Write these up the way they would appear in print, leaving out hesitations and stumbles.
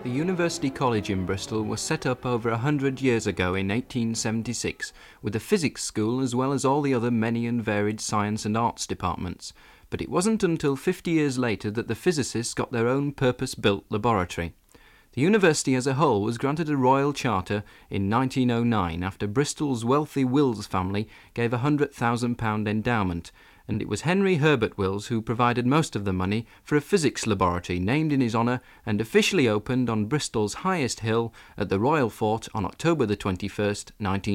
The University College in Bristol was set up over 100 years ago in 1876 with a physics school as well as all the other many and varied science and arts departments. But it wasn't until 50 years later that the physicists got their own purpose-built laboratory. The university as a whole was granted a royal charter in 1909 after Bristol's wealthy Wills family gave a £100,000 endowment, and it was Henry Herbert Wills who provided most of the money for a physics laboratory named in his honour and officially opened on Bristol's highest hill at the Royal Fort on October the 21st,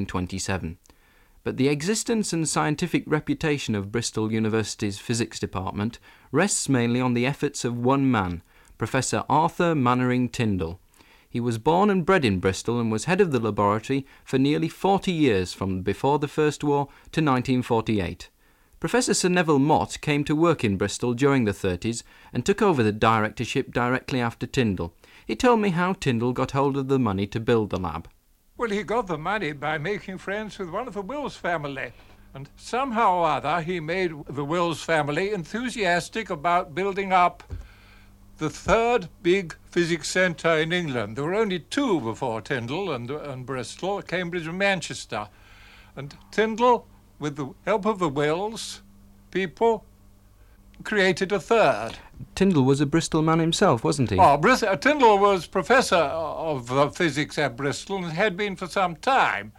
1927. But the existence and scientific reputation of Bristol University's physics department rests mainly on the efforts of one man, Professor Arthur Mannering Tyndall. He was born and bred in Bristol and was head of the laboratory for nearly 40 years from before the First War to 1948. Professor Sir Neville Mott came to work in Bristol during the 30s and took over the directorship directly after Tyndall. He told me how Tyndall got hold of the money to build the lab. Well, he got the money by making friends with one of the Wills family. And somehow or other, he made the Wills family enthusiastic about building up the third big physics centre in England. There were only two before Tyndall and Bristol, Cambridge and Manchester. And Tyndall, with the help of the Wills people, created a third. Tyndall was a Bristol man himself, wasn't he? Tyndall was professor of physics at Bristol and had been for some time.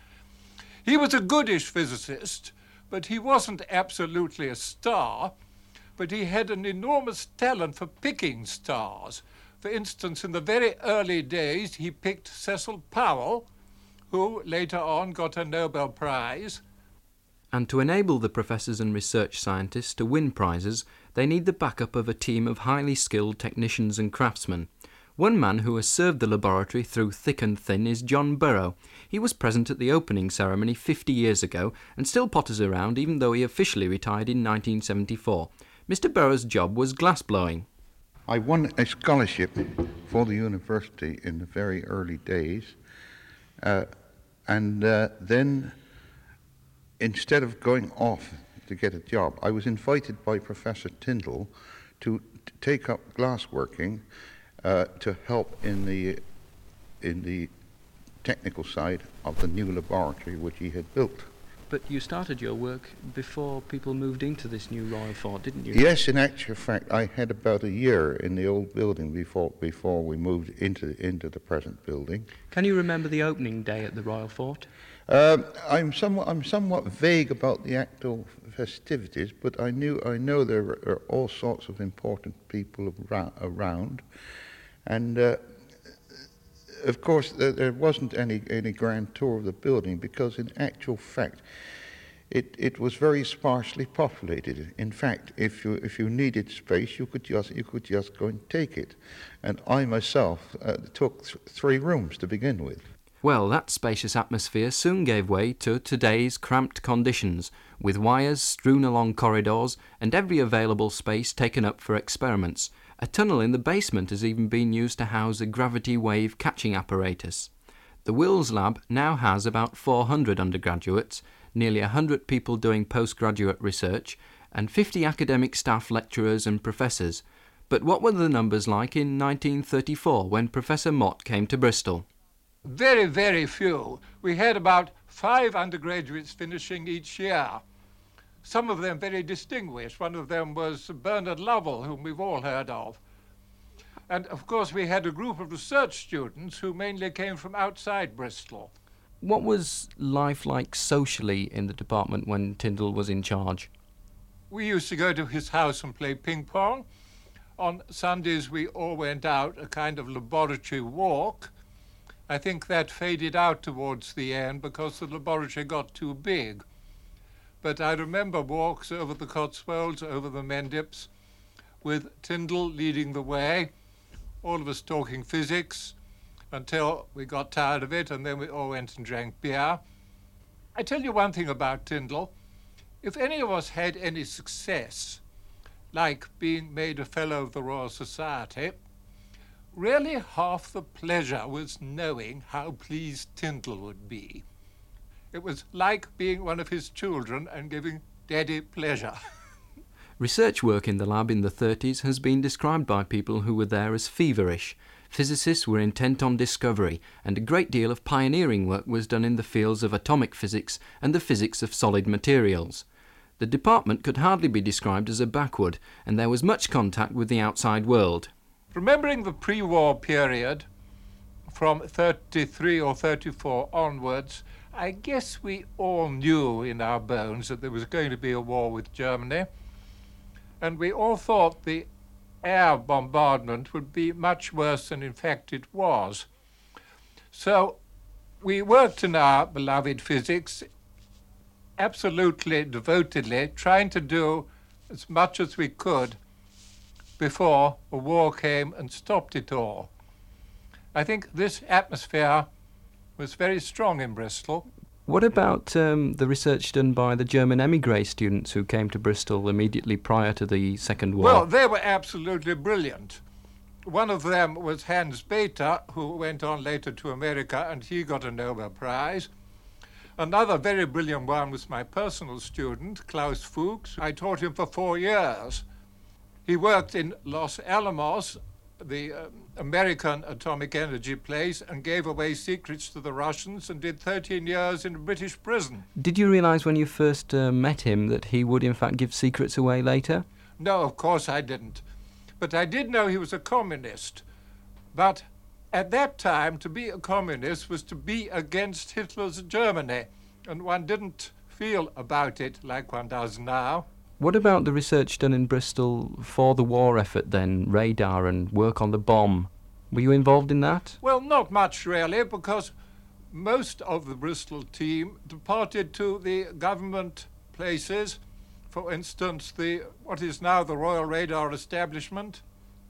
He was a goodish physicist, but he wasn't absolutely a star, but he had an enormous talent for picking stars. For instance, in the very early days, he picked Cecil Powell, who later on got a Nobel Prize. And to enable the professors and research scientists to win prizes, they need the backup of a team of highly skilled technicians and craftsmen. One man who has served the laboratory through thick and thin is John Burrow. He was present at the opening ceremony 50 years ago and still potters around even though he officially retired in 1974. Mr. Burrow's job was glassblowing. I won a scholarship for the university in the very early days, and then instead of going off to get a job, I was invited by Professor Tyndall to take up glassworking to help in the technical side of the new laboratory which he had built. But you started your work before people moved into this new Royal Fort, didn't you? Yes, in actual fact, I had about a year in the old building before we moved into the present building. Can you remember the opening day at the Royal Fort? I'm somewhat vague about the actual festivities, but I know there are all sorts of important people around, and of course there wasn't any grand tour of the building because in actual fact it was very sparsely populated. In fact, if you needed space, you could just go and take it, and I myself took 3 rooms to begin with. Well, that spacious atmosphere soon gave way to today's cramped conditions, with wires strewn along corridors and every available space taken up for experiments. A tunnel in the basement has even been used to house a gravity wave catching apparatus. The Wills Lab now has about 400 undergraduates, nearly 100 people doing postgraduate research, and 50 academic staff, lecturers and professors. But what were the numbers like in 1934 when Professor Mott came to Bristol? Very, very few. We had about 5 undergraduates finishing each year. Some of them very distinguished. One of them was Bernard Lovell, whom we've all heard of. And of course we had a group of research students who mainly came from outside Bristol. What was life like socially in the department when Tyndall was in charge? We used to go to his house and play ping pong. On Sundays we all went out, a kind of laboratory walk. I think that faded out towards the end because the laboratory got too big. But I remember walks over the Cotswolds, over the Mendips, with Tyndall leading the way, all of us talking physics until we got tired of it, and then we all went and drank beer. I tell you one thing about Tyndall. If any of us had any success, like being made a Fellow of the Royal Society, really half the pleasure was knowing how pleased Tyndall would be. It was like being one of his children and giving Daddy pleasure. Research work in the lab in the 30s has been described by people who were there as feverish. Physicists were intent on discovery, and a great deal of pioneering work was done in the fields of atomic physics and the physics of solid materials. The department could hardly be described as a backward, and there was much contact with the outside world. Remembering the pre-war period, from 33 or 34 onwards, I guess we all knew in our bones that there was going to be a war with Germany, and we all thought the air bombardment would be much worse than in fact it was. So we worked in our beloved physics absolutely devotedly, trying to do as much as we could before a war came and stopped it all. I think this atmosphere was very strong in Bristol. What about the research done by the German émigré students who came to Bristol immediately prior to the Second War? Well, they were absolutely brilliant. One of them was Hans Bethe, who went on later to America, and he got a Nobel Prize. Another very brilliant one was my personal student, Klaus Fuchs. I taught him for 4 years. He worked in Los Alamos, the American atomic energy place, and gave away secrets to the Russians and did 13 years in a British prison. Did you realise when you first met him that he would in fact give secrets away later? No, of course I didn't. But I did know he was a communist. But at that time, to be a communist was to be against Hitler's Germany, and one didn't feel about it like one does now. What about the research done in Bristol for the war effort then, radar and work on the bomb? Were you involved in that? Well, not much really, because most of the Bristol team departed to the government places. For instance, what is now the Royal Radar Establishment,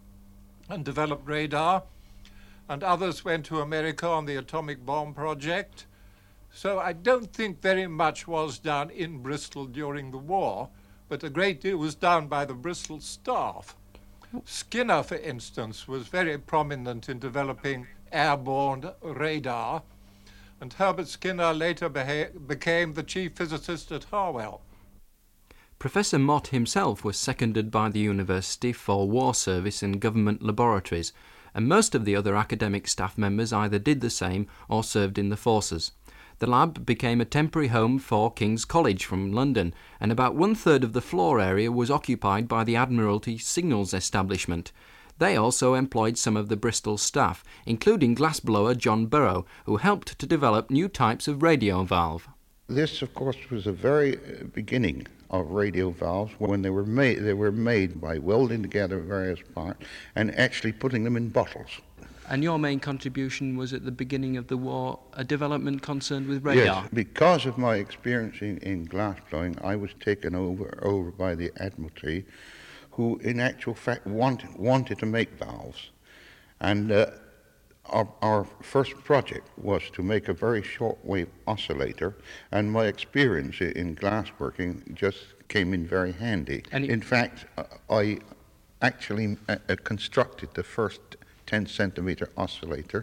and developed radar, and others went to America on the atomic bomb project. So I don't think very much was done in Bristol during the war, but a great deal was done by the Bristol staff. Skinner, for instance, was very prominent in developing airborne radar, and Herbert Skinner later became the chief physicist at Harwell. Professor Mott himself was seconded by the university for war service in government laboratories, and most of the other academic staff members either did the same or served in the forces. The lab became a temporary home for King's College from London, and about 1/3 of the floor area was occupied by the Admiralty Signals Establishment. They also employed some of the Bristol staff, including glassblower John Burrow, who helped to develop new types of radio valve. This, of course, was the very beginning of radio valves when they were made by welding together various parts and actually putting them in bottles. And your main contribution was at the beginning of the war a development concerned with radar? Yes, because of my experience in glass blowing, I was taken over by the Admiralty, who in actual fact wanted to make valves. And our first project was to make a very shortwave oscillator, and my experience in glassworking just came in very handy. In fact, I actually constructed the first 10-centimeter oscillator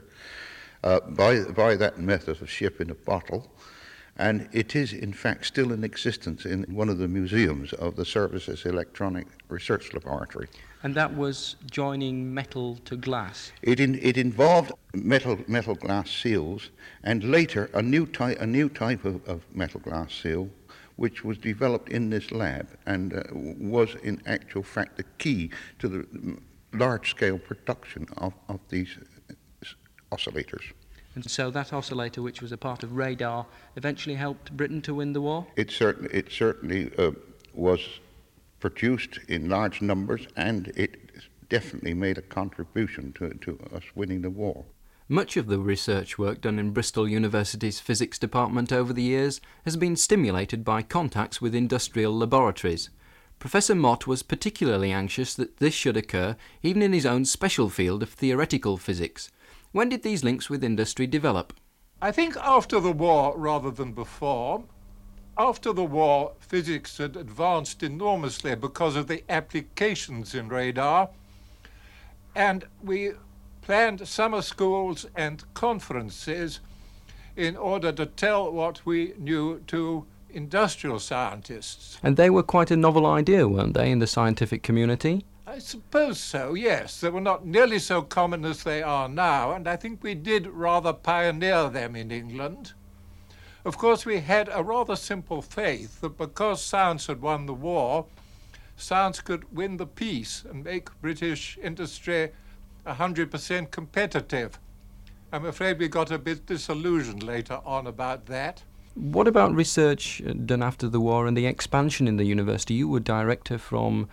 by that method of ship in a bottle, and it is in fact still in existence in one of the museums of the Services Electronic Research Laboratory. And that was joining metal to glass? It involved metal glass seals, and later a new type of metal glass seal, which was developed in this lab and was in actual fact the key to the large-scale production of these oscillators. And so that oscillator, which was a part of radar, eventually helped Britain to win the war? It certainly was produced in large numbers, and it definitely made a contribution to us winning the war. Much of the research work done in Bristol University's physics department over the years has been stimulated by contacts with industrial laboratories. Professor Mott was particularly anxious that this should occur even in his own special field of theoretical physics. When did these links with industry develop? I think after the war rather than before. After the war, physics had advanced enormously because of the applications in radar, and we planned summer schools and conferences in order to tell what we knew to industrial scientists. And they were quite a novel idea, weren't they, in the scientific community? I suppose so, yes. They were not nearly so common as they are now, and I think we did rather pioneer them in England. Of course, we had a rather simple faith that because science had won the war, science could win the peace and make British industry 100% competitive. I'm afraid we got a bit disillusioned later on about that. What about research done after the war and the expansion in the university? You were director from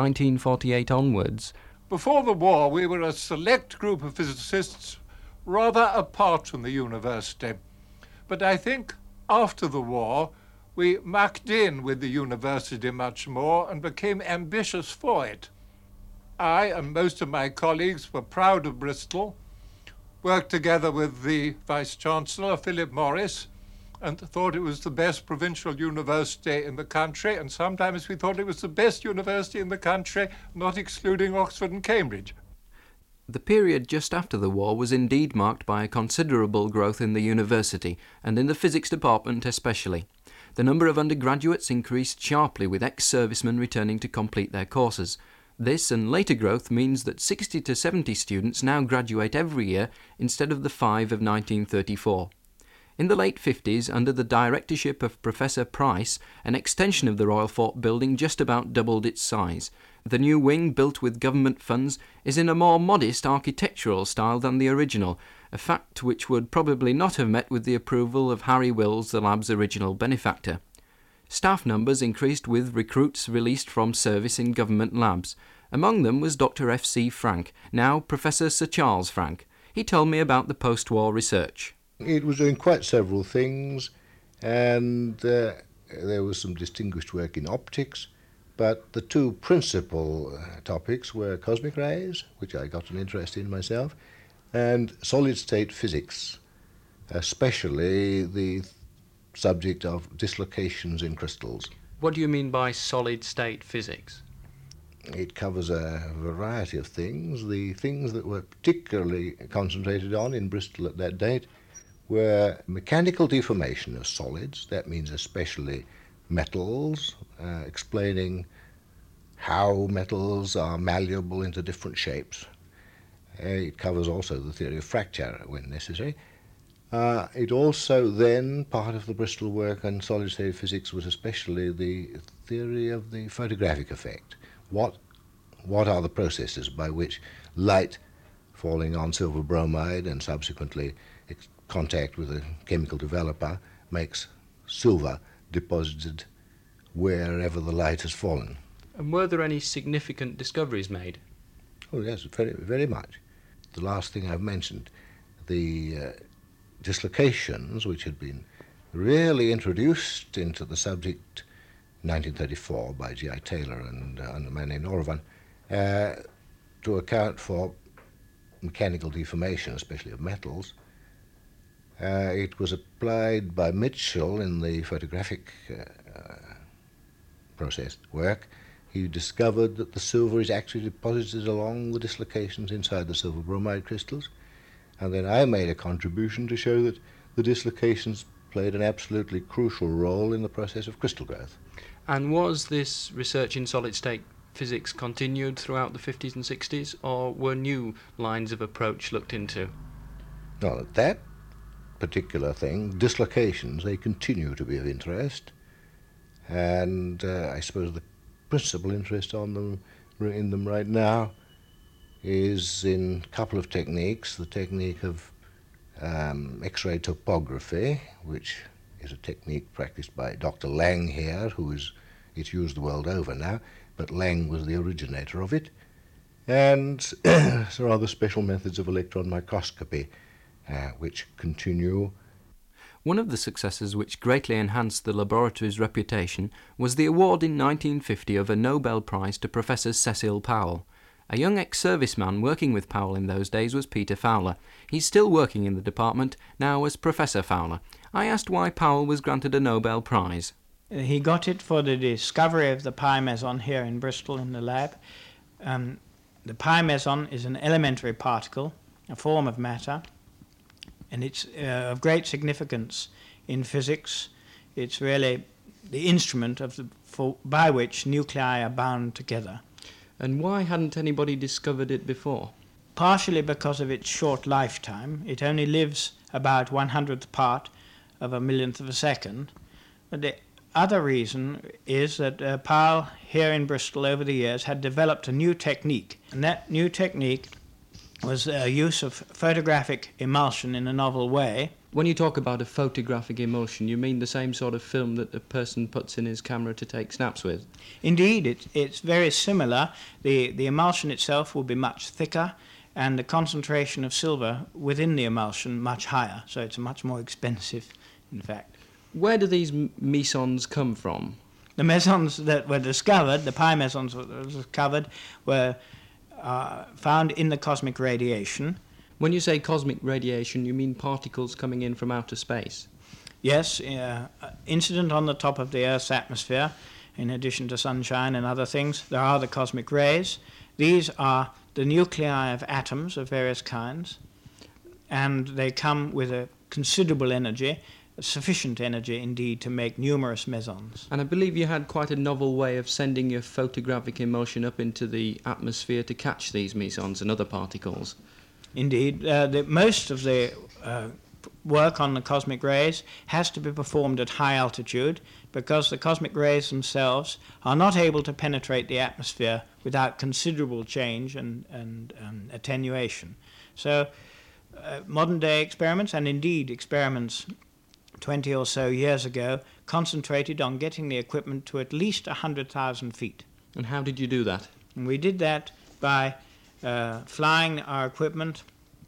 1948 onwards. Before the war, we were a select group of physicists rather apart from the university. But I think after the war, we mucked in with the university much more and became ambitious for it. I and most of my colleagues were proud of Bristol, worked together with the Vice-Chancellor, Philip Morris, and thought it was the best provincial university in the country, and sometimes we thought it was the best university in the country, not excluding Oxford and Cambridge. The period just after the war was indeed marked by a considerable growth in the university, and in the physics department especially. The number of undergraduates increased sharply, with ex-servicemen returning to complete their courses. This and later growth means that 60 to 70 students now graduate every year instead of the 5 of 1934. In the late 50s, under the directorship of Professor Price, an extension of the Royal Fort building just about doubled its size. The new wing, built with government funds, is in a more modest architectural style than the original, a fact which would probably not have met with the approval of Harry Wills, the lab's original benefactor. Staff numbers increased with recruits released from service in government labs. Among them was Dr. F.C. Frank, now Professor Sir Charles Frank. He told me about the post-war research. It was doing quite several things, and there was some distinguished work in optics, but the two principal topics were cosmic rays, which I got an interest in myself, and solid-state physics, especially the subject of dislocations in crystals. What do you mean by solid-state physics? It covers a variety of things. The things that were particularly concentrated on in Bristol at that date were mechanical deformation of solids, that means especially metals, explaining how metals are malleable into different shapes. It covers also the theory of fracture when necessary. It also then, part of the Bristol work on solid-state physics was especially the theory of the photographic effect. What are the processes by which light falling on silver bromide and subsequently contact with a chemical developer makes silver deposited wherever the light has fallen. And were there any significant discoveries made? Oh yes, very, very much. The last thing I've mentioned, the dislocations which had been really introduced into the subject in 1934 by G.I. Taylor and a man named Orevan to account for mechanical deformation, especially of metals. It was applied by Mitchell in the photographic process work. He discovered that the silver is actually deposited along the dislocations inside the silver bromide crystals. And then I made a contribution to show that the dislocations played an absolutely crucial role in the process of crystal growth. And was this research in solid-state physics continued throughout the 50s and 60s, or were new lines of approach looked into? Well, that particular thing, dislocations, they continue to be of interest, and I suppose the principal interest in them right now is in a couple of techniques. The technique of X-ray topography, which is a technique practiced by Dr. Lang here, it's used the world over now, but Lang was the originator of it, and there are other special methods of electron microscopy which continue. One of the successes which greatly enhanced the laboratory's reputation was the award in 1950 of a Nobel Prize to Professor Cecil Powell. A young ex-serviceman working with Powell in those days was Peter Fowler. He's still working in the department, now as Professor Fowler. I asked why Powell was granted a Nobel Prize. He got it for the discovery of the pi meson here in Bristol in the lab. The pi meson is an elementary particle, a form of matter, and it's of great significance in physics. It's really the instrument by which nuclei are bound together. And why hadn't anybody discovered it before? Partially because of its short lifetime. It only lives about 100th part of a millionth of a second. But the other reason is that Powell here in Bristol over the years had developed a new technique, and that new technique was use of photographic emulsion in a novel way. When you talk about a photographic emulsion, you mean the same sort of film that a person puts in his camera to take snaps with? Indeed, it's very similar. The emulsion itself will be much thicker, and the concentration of silver within the emulsion much higher, so it's much more expensive, in fact. Where do these mesons come from? The mesons that were discovered, the pi mesons that were discovered, were found in the cosmic radiation. When you say cosmic radiation, you mean particles coming in from outer space? Yes, incident on the top of the Earth's atmosphere, in addition to sunshine and other things, there are the cosmic rays. These are the nuclei of atoms of various kinds, and they come with a considerable energy, sufficient energy indeed to make numerous mesons. And I believe you had quite a novel way of sending your photographic emulsion up into the atmosphere to catch these mesons and other particles. Indeed, most of the work on the cosmic rays has to be performed at high altitude because the cosmic rays themselves are not able to penetrate the atmosphere without considerable change and attenuation. So modern day experiments, and indeed experiments 20 or so years ago, concentrated on getting the equipment to at least 100,000 feet. And how did you do that? And we did that by flying our equipment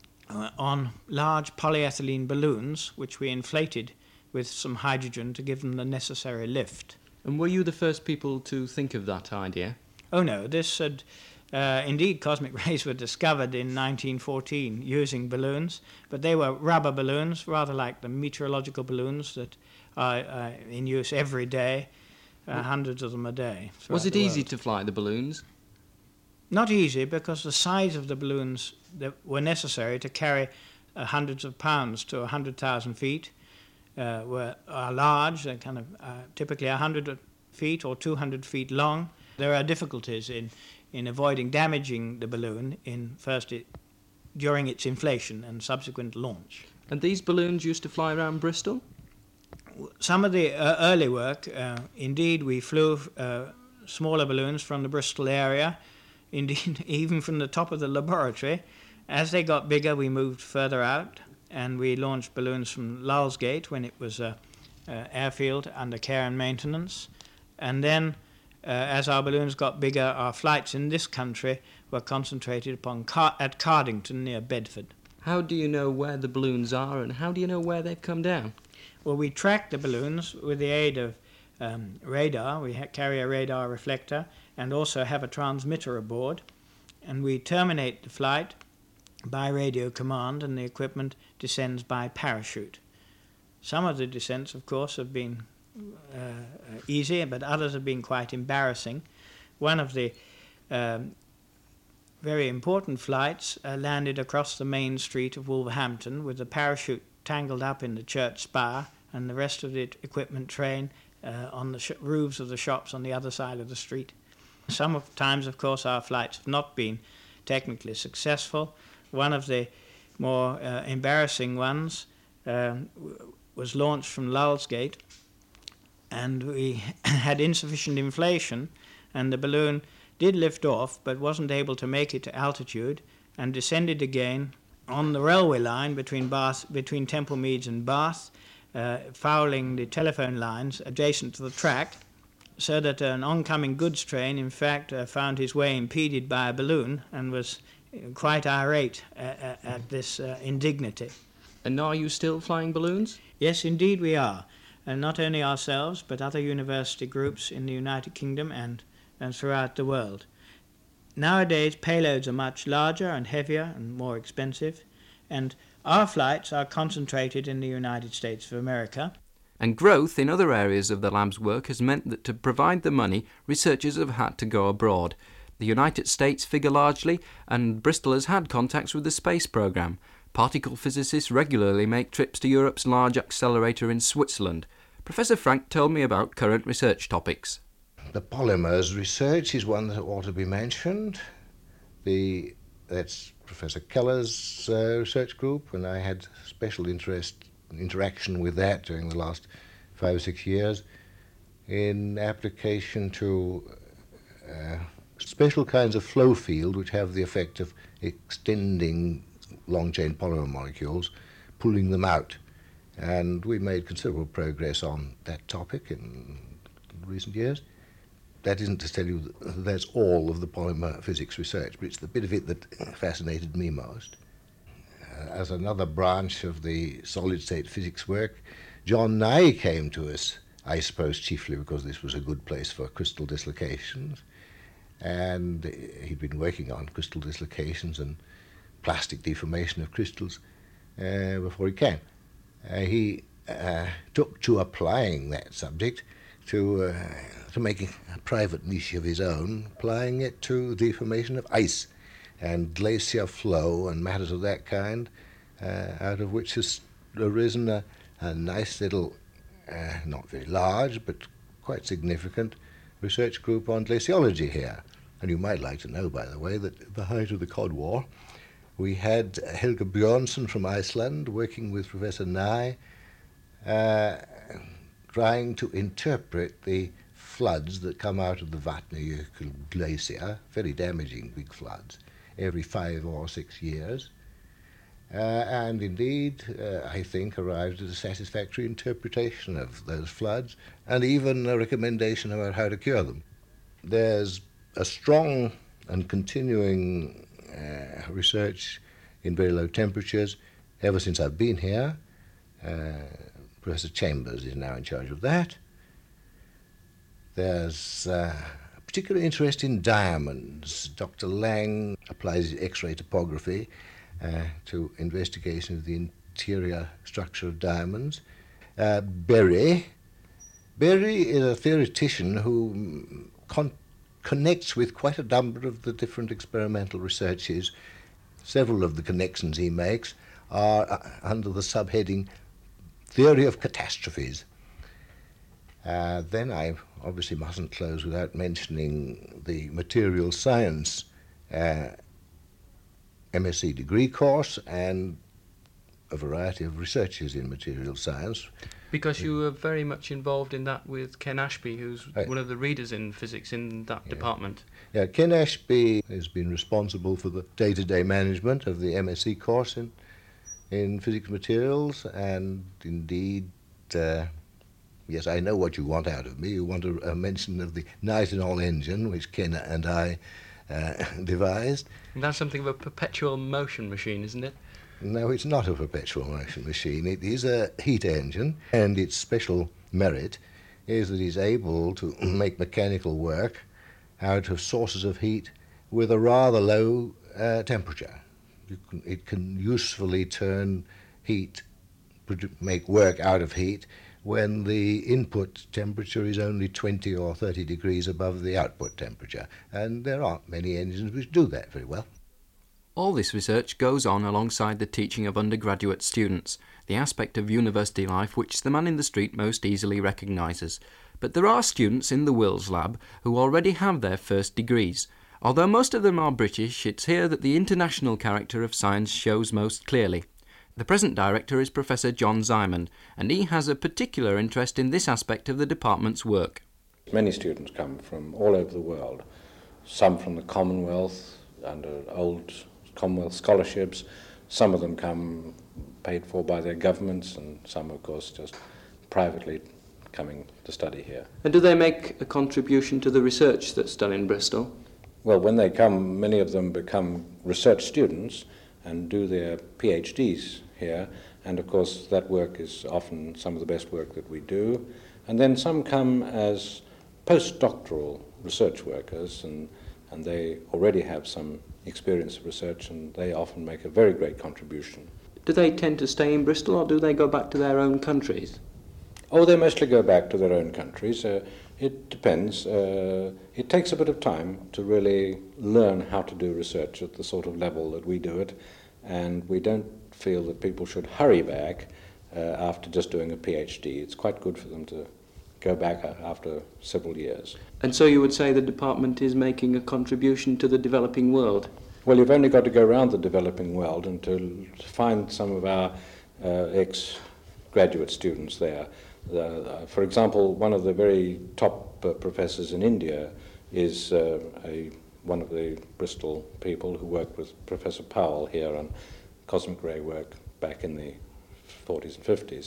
on large polyethylene balloons, which we inflated with some hydrogen to give them the necessary lift. And were you the first people to think of that idea? Oh no, this had, indeed cosmic rays were discovered in 1914 using balloons, but they were rubber balloons, rather like the meteorological balloons that are in use every day, hundreds of them a day. Was it easy to fly the balloons? Not easy, because the size of the balloons that were necessary to carry hundreds of pounds to 100,000 feet are large. They're kind of typically 100 feet or 200 feet long. There are difficulties in avoiding damaging the balloon during its inflation and subsequent launch. And these balloons used to fly around Bristol? Some of the early work, indeed, we flew smaller balloons from the Bristol area. Indeed, even from the top of the laboratory. As they got bigger, we moved further out, and we launched balloons from Lulsgate when it was an airfield under care and maintenance. And then, as our balloons got bigger, our flights in this country were concentrated upon at Cardington near Bedford. How do you know where the balloons are, and how do you know where they've come down? Well, we track the balloons with the aid of radar. We carry a radar reflector and also have a transmitter aboard, and we terminate the flight by radio command, and the equipment descends by parachute. Some of the descents, of course, have been easy, but others have been quite embarrassing. One of the very important flights landed across the main street of Wolverhampton with the parachute tangled up in the church spire and the rest of the equipment train on the roofs of the shops on the other side of the street. Sometimes, of course, our flights have not been technically successful. One of the more embarrassing ones was launched from Lulsgate, and we had insufficient inflation, and the balloon did lift off but wasn't able to make it to altitude and descended again on the railway line between Temple Meads and Bath, fouling the telephone lines adjacent to the track, so that an oncoming goods train, in fact, found his way impeded by a balloon and was quite irate at this indignity. And are you still flying balloons? Yes, indeed we are. And not only ourselves, but other university groups in the United Kingdom and throughout the world. Nowadays, payloads are much larger and heavier and more expensive, and our flights are concentrated in the United States of America. And growth in other areas of the lab's work has meant that to provide the money, researchers have had to go abroad. The United States figure largely, and Bristol has had contacts with the space programme. Particle physicists regularly make trips to Europe's large accelerator in Switzerland. Professor Frank told me about current research topics. The polymers research is one that ought to be mentioned. That's Professor Keller's research group, and I had special interaction with that during the last 5 or 6 years in application to special kinds of flow field which have the effect of extending long-chain polymer molecules, pulling them out. And we made considerable progress on that topic in recent years. That isn't to tell you that that's all of the polymer physics research, but it's the bit of it that fascinated me most. As another branch of the solid-state physics work, John Nye came to us, I suppose chiefly because this was a good place for crystal dislocations, and he'd been working on crystal dislocations and plastic deformation of crystals before he came. He took to applying that subject to making a private niche of his own, applying it to deformation of ice and glacier flow and matters of that kind, out of which has arisen a nice little, not very large, but quite significant research group on glaciology here. And you might like to know, by the way, that at the height of the Cod War, we had Helge Bjørnsen from Iceland working with Professor Nye, trying to interpret the floods that come out of the Vatnajökull glacier, very damaging big floods, every 5 or 6 years. And indeed, I think, arrived at a satisfactory interpretation of those floods, and even a recommendation about how to cure them. There's a strong and continuing research in very low temperatures ever since I've been here. Professor Chambers is now in charge of that. There's a particular interest in diamonds. Dr. Lang applies X-ray topography to investigation of the interior structure of diamonds. Berry is a theoretician who connects with quite a number of the different experimental researches. Several of the connections he makes are under the subheading Theory of Catastrophes. Then I obviously mustn't close without mentioning the material science MSc degree course and a variety of researches in material science. Because you were very much involved in that with Ken Ashby, who's one of the readers in physics in that department. Yeah, Ken Ashby has been responsible for the day-to-day management of the MSc course in physics materials, and indeed, yes, I know what you want out of me. You want a mention of the Nitinol engine, which Ken and I devised. And that's something of a perpetual motion machine, isn't it? No, it's not a perpetual motion machine. It is a heat engine, and its special merit is that it's able to make mechanical work out of sources of heat with a rather low temperature. It can usefully turn heat, make work out of heat, when the input temperature is only 20 or 30 degrees above the output temperature. And there aren't many engines which do that very well. All this research goes on alongside the teaching of undergraduate students, the aspect of university life which the man in the street most easily recognises. But there are students in the Wills Lab who already have their first degrees. Although most of them are British, it's here that the international character of science shows most clearly. The present director is Professor John Zyman, and he has a particular interest in this aspect of the department's work. Many students come from all over the world, some from the Commonwealth, under old Commonwealth scholarships. Some of them come paid for by their governments, and some, of course, just privately coming to study here. And do they make a contribution to the research that's done in Bristol? Well, when they come, many of them become research students and do their PhDs here, and of course that work is often some of the best work that we do. And then some come as postdoctoral research workers, and they already have some experience of research, and they often make a very great contribution. Do they tend to stay in Bristol, or do they go back to their own countries? Oh, they mostly go back to their own countries. It depends. It takes a bit of time to really learn how to do research at the sort of level that we do it, and we don't feel that people should hurry back after just doing a PhD. It's quite good for them to go back after several years. And so you would say the department is making a contribution to the developing world? Well, you've only got to go around the developing world and to find some of our ex-graduate students there. For example, one of the very top professors in India is one of the Bristol people who worked with Professor Powell here on cosmic ray work back in the 40s and 50s.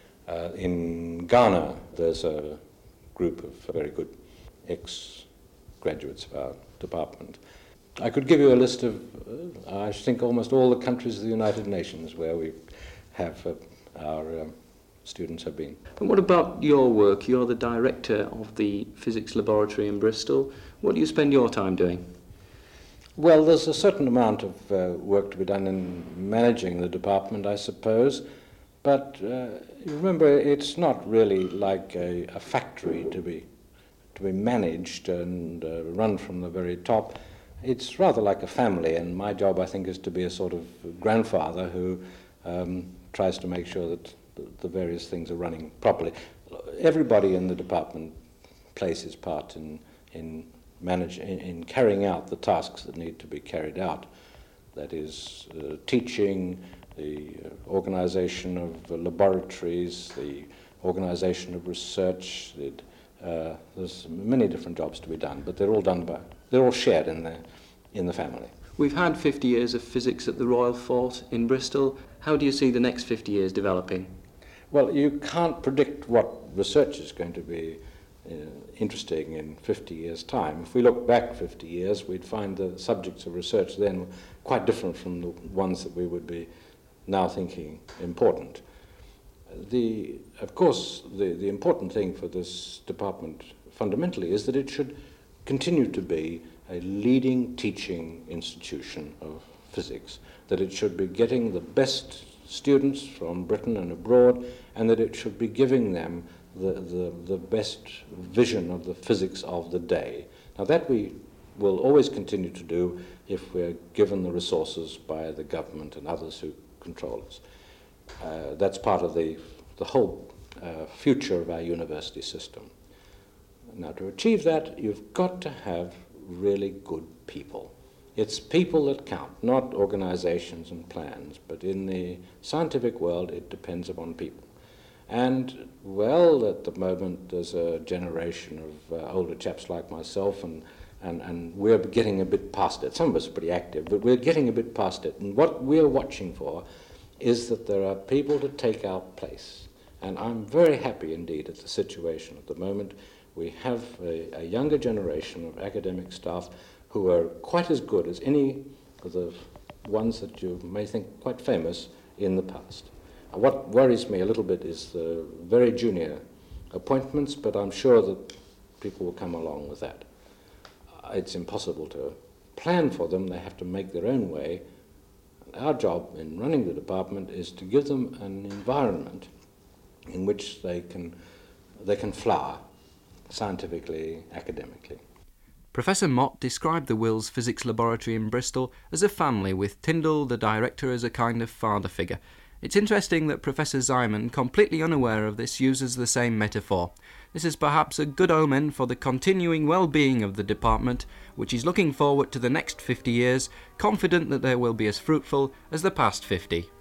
In Ghana, there's a group of very good ex-graduates of our department. I could give you a list of, I think, almost all the countries of the United Nations where we have our students have been. And what about your work? You're the director of the physics laboratory in Bristol. What do you spend your time doing? Well, there's a certain amount of work to be done in managing the department, I suppose, but remember, it's not really like a factory to be managed and run from the very top. It's rather like a family, and my job, I think, is to be a sort of grandfather who tries to make sure that the various things are running properly. Everybody in the department plays his part in carrying out the tasks that need to be carried out. That is, teaching, the organization of laboratories, the organization of research. There's many different jobs to be done, but they're all shared in the family. We've had 50 years of physics at the Royal Fort in Bristol. How do you see the next 50 years developing? Well, you can't predict what research is going to be interesting in 50 years' time. If we look back 50 years, we'd find the subjects of research then quite different from the ones that we would be now thinking important. Of course, the important thing for this department fundamentally is that it should continue to be a leading teaching institution of physics, that it should be getting the best students from Britain and abroad, and that it should be giving them the best vision of the physics of the day. Now that we will always continue to do if we're given the resources by the government and others who control us. That's part of the whole future of our university system. Now to achieve that, you've got to have really good people. It's people that count, not organizations and plans, but in the scientific world it depends upon people. And, well, at the moment there's a generation of older chaps like myself, and we're getting a bit past it. Some of us are pretty active, but we're getting a bit past it. And what we're watching for is that there are people to take our place. And I'm very happy indeed at the situation at the moment. We have a younger generation of academic staff who are quite as good as any of the ones that you may think quite famous in the past. What worries me a little bit is the very junior appointments, but I'm sure that people will come along with that. It's impossible to plan for them. They have to make their own way. Our job in running the department is to give them an environment in which they can flower scientifically, academically. Professor Mott described the Wills Physics Laboratory in Bristol as a family, with Tyndall, the director, as a kind of father figure. It's interesting that Professor Simon, completely unaware of this, uses the same metaphor. This is perhaps a good omen for the continuing well-being of the department, which is looking forward to the next 50 years, confident that they will be as fruitful as the past 50.